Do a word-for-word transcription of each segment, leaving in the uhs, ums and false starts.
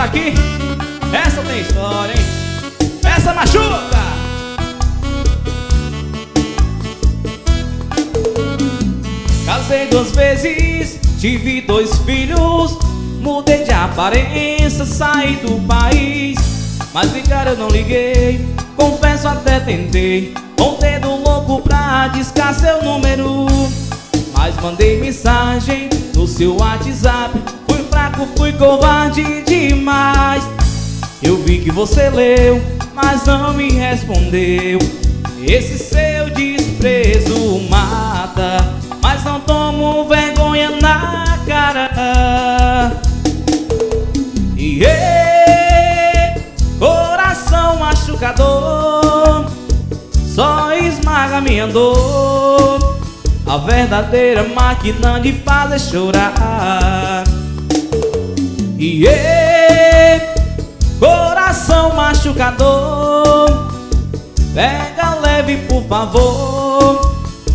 aqui. Essa tem história, hein? Essa machuca. Casei duas vezes, tive dois filhos, mudei de aparência, saí do país. Mas ligar eu não liguei, confesso até tentei, com o dedo louco pra discar seu número. Mas mandei mensagem no seu WhatsApp, fui fraco, fui covarde demais. Eu vi que você leu, mas não me respondeu. Esse seu desprezo mata, mas não tomo vergonha na cara. E yeah, coração machucador, só esmaga minha dor, a verdadeira máquina de fazer chorar. E yeah, coração machucador, pega leve por favor,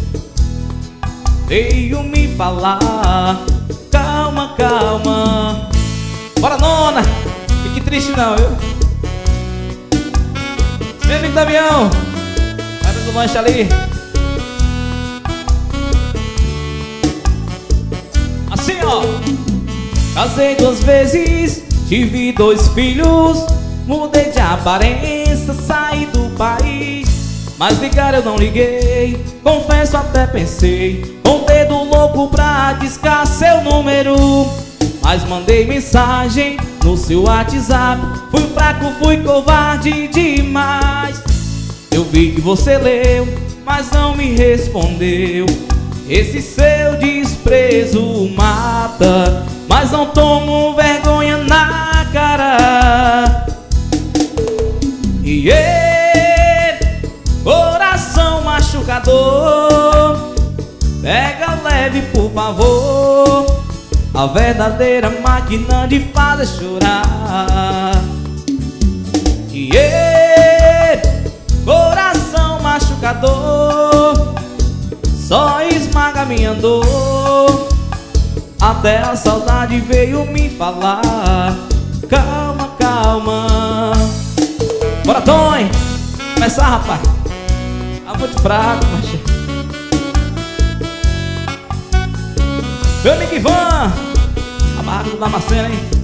veio me falar. Calma, calma. Bora, nona, fique triste não, viu? Meu amigo Damião, vai do lanche ali. Assim, ó. Casei duas vezes, tive dois filhos, mudei de aparência, saí do país. Mas ligar eu não liguei, confesso até pensei, com o dedo louco pra discar seu número. Mas mandei mensagem no seu WhatsApp, fui fraco, fui covarde demais. Eu vi que você leu, mas não me respondeu. Esse seu desprezo mata, mas não tomo vergonha na cara. E yeah, coração machucador, pega leve por favor, a verdadeira máquina de fazer chorar. E yeah, coração machucador, só esmaga minha dor, até a saudade veio me falar. Calma, calma. Bora, Tom! Começar, rapaz. Tá muito fraco, mas... Meu amigo Ivan, a barraca do Damasceno, hein?